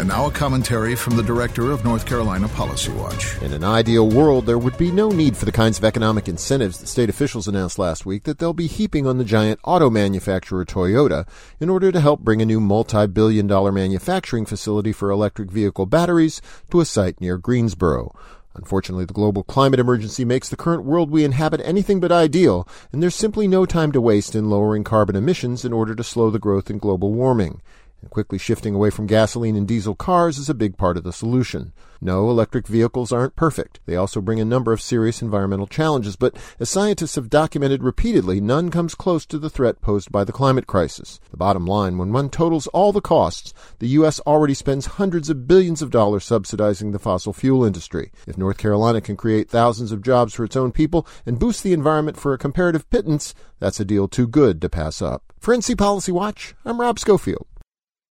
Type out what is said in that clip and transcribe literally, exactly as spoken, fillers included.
And now a commentary from the director of North Carolina Policy Watch. In an ideal world, there would be no need for the kinds of economic incentives that state officials announced last week that they'll be heaping on the giant auto manufacturer Toyota in order to help bring a new multi-billion dollar manufacturing facility for electric vehicle batteries to a site near Greensboro. Unfortunately, the global climate emergency makes the current world we inhabit anything but ideal, and there's simply no time to waste in lowering carbon emissions in order to slow the growth in global warming. And quickly shifting away from gasoline and diesel cars is a big part of the solution. No, electric vehicles aren't perfect. They also bring a number of serious environmental challenges, but as scientists have documented repeatedly, none comes close to the threat posed by the climate crisis. The bottom line, when one totals all the costs, the U S already spends hundreds of billions of dollars subsidizing the fossil fuel industry. If North Carolina can create thousands of jobs for its own people and boost the environment for a comparative pittance, that's a deal too good to pass up. For N C Policy Watch, I'm Rob Schofield.